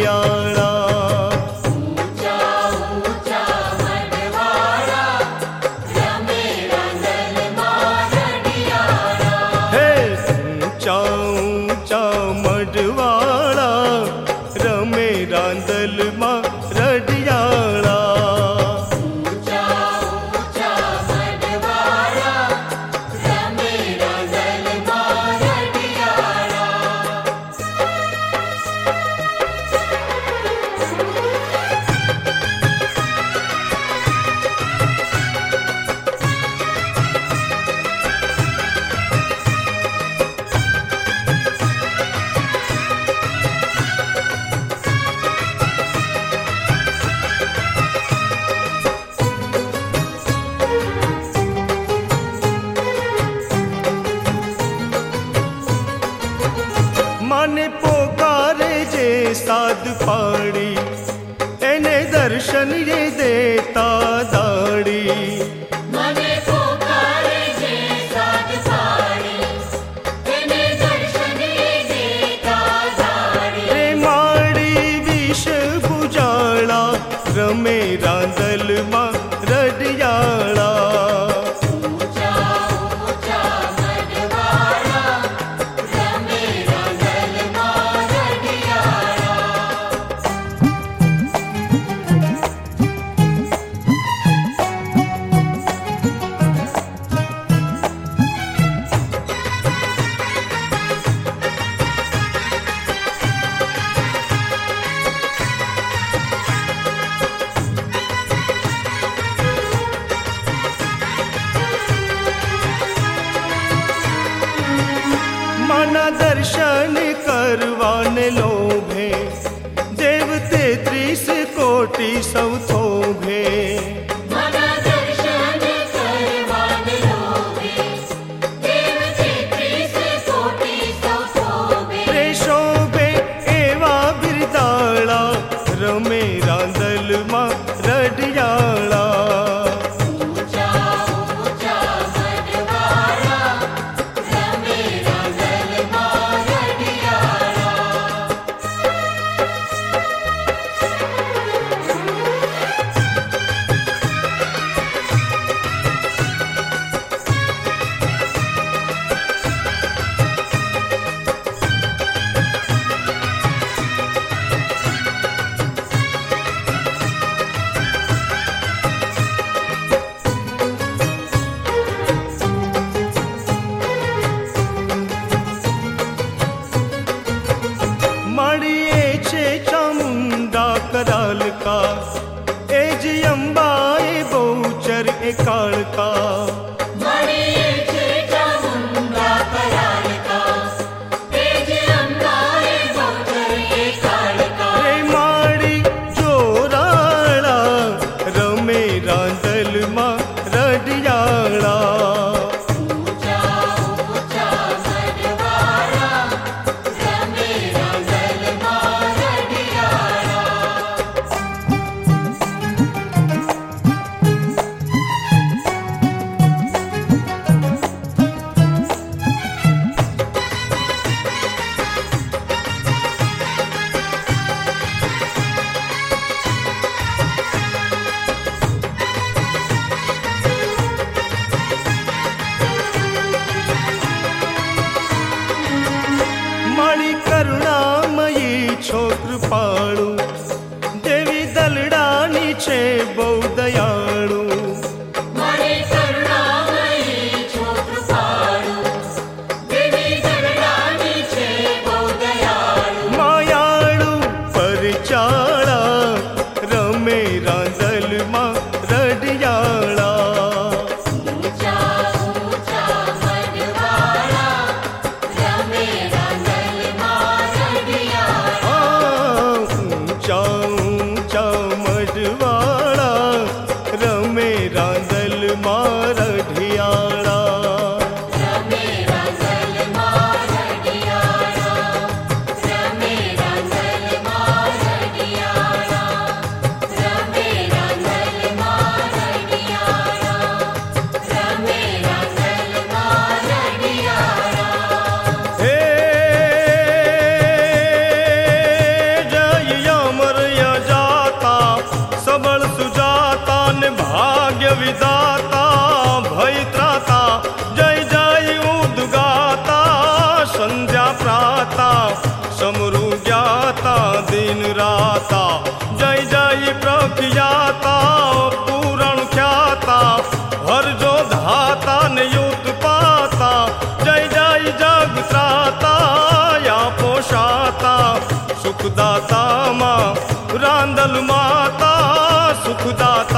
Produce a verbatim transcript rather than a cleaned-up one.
रडियाला। ऊंचा ऊंचा मडवाड़ा रमे रांदल मां रडियाला। हे ऊंचा ऊंचा मडवाड़ा रमे रांदल मां रडियाला। ऊंचा ऊंचा मडवाड़ा रमे रांदल मां रडियाला। माने पोकारे जे साध पाड़ी एने दर्शन ये देता दाड़ी। मने पोकारे जे साध पाड़ी तेने दर्शन देता दाड़ी। रे माड़ी विष बुजाला रमे रांदल मां रडियाला। ऊंचा ऊंचा मडवाड़ा रमे रांदल मां रडियाला। माना दर्शन करवाने लोभे देवते त्रिस कोटि सौ थोभे। मना दर्शन करवान लोभे देवते त्रिस कोटि सौ थोभे। रे शोभे एवा बिरदाला रमे रांदल मां रडियाला। ऊंचा ऊंचा मडवाड़ा रमे रांदल मां रडियाला। माड़िए छे चामुंडा कराल का एज अंबाए बहुचर ए कालका। मणिये छे चामुंडा कराल का तेज अंबाए बहुचर ए कालका। रे माड़ी जोराला रमे रांदल मां रडियाला। ऊंचा ऊंचा मडवाड़ा रमे रांदल मां रडियाला। माड़ी करुणामयी छो कृपाळु देवी दलडानी छे बहु दयाळु। मणे करुणामयी छो कृपाळु देवी दलडानी छे बहु दयाळु। मायाळु परचाळा रमे रांदल मां रडियाला। ऊंचा ऊंचा मडवाड़ा रमे रांदल मां रडियाला। आ, दिन राता जय जय प्रख्याता पूरण ख्याता हर जो धाता नियुत पाता जय जय जग त्राता या पोषाता सुखदाता माँ रांदल माता सुखदाता